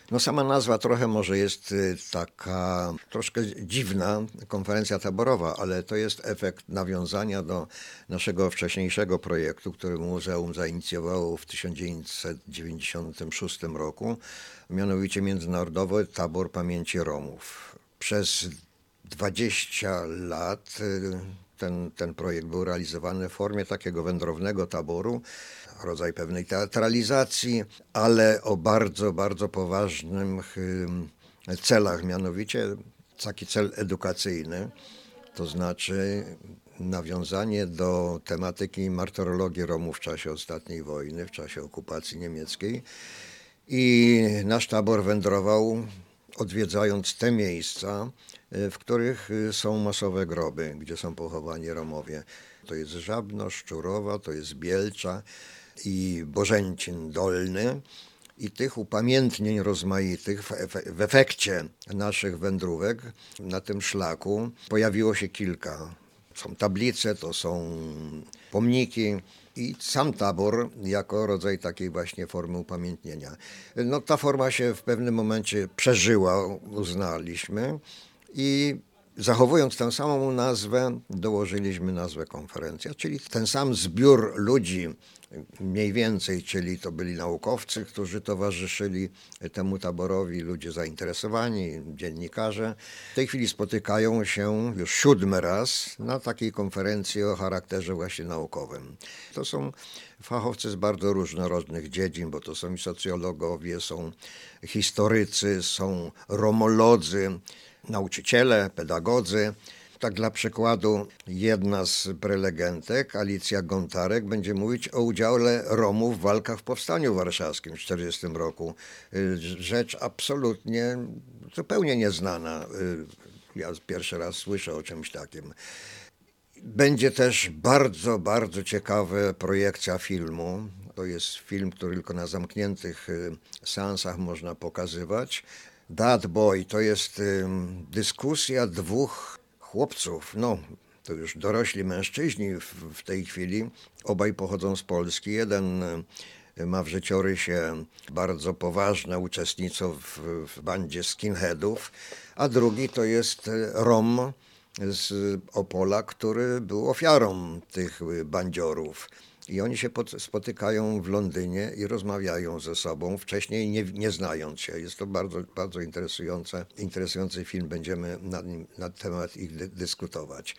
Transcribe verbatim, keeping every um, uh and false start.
No sama nazwa trochę może jest y, taka troszkę dziwna, konferencja taborowa, ale to jest efekt nawiązania do naszego wcześniejszego projektu, który muzeum zainicjowało w tysiąc dziewięćset dziewięćdziesiątym szóstym roku, mianowicie Międzynarodowy Tabor Pamięci Romów. Przez dwadzieścia lat y, ten, ten projekt był realizowany w formie takiego wędrownego taboru, rodzaj pewnej teatralizacji, ale o bardzo, bardzo poważnych y, celach, mianowicie taki cel edukacyjny, to znaczy nawiązanie do tematyki martyrologii Romów w czasie ostatniej wojny, w czasie okupacji niemieckiej. I nasz tabor wędrował, odwiedzając te miejsca, w których są masowe groby, gdzie są pochowani Romowie. To jest Żabno, Szczurowa, to jest Bielcza i Bożęcin Dolny. I tych upamiętnień rozmaitych w, efe- w efekcie naszych wędrówek na tym szlaku pojawiło się kilka. Są tablice, to są pomniki i sam tabor jako rodzaj takiej właśnie formy upamiętnienia. No, ta forma się w pewnym momencie przeżyła, uznaliśmy i zachowując tę samą nazwę, dołożyliśmy nazwę konferencja, czyli ten sam zbiór ludzi, mniej więcej, czyli to byli naukowcy, którzy towarzyszyli temu taborowi, ludzie zainteresowani, dziennikarze. W tej chwili spotykają się już siódmy raz na takiej konferencji o charakterze właśnie naukowym. To są fachowcy z bardzo różnorodnych dziedzin, bo to są i socjologowie, są historycy, są romolodzy, nauczyciele, pedagodzy. Tak dla przykładu jedna z prelegentek, Alicja Gontarek, będzie mówić o udziale Romów w walkach w Powstaniu Warszawskim w tysiąc dziewięćset czterdziestym roku. Rzecz absolutnie zupełnie nieznana. Ja pierwszy raz słyszę o czymś takim. Będzie też bardzo, bardzo ciekawa projekcja filmu. To jest film, który tylko na zamkniętych seansach można pokazywać. That Boy to jest dyskusja dwóch chłopców, no to już dorośli mężczyźni w, w tej chwili, obaj pochodzą z Polski. Jeden ma w życiorysie bardzo poważne uczestnictwo w, w bandzie skinheadów, a drugi to jest Rom z Opola, który był ofiarą tych bandziorów. I oni się pod, spotykają w Londynie i rozmawiają ze sobą, wcześniej nie, nie znając się. Jest to bardzo, bardzo interesujące, interesujący film, będziemy na, nim, na temat ich dy, dyskutować.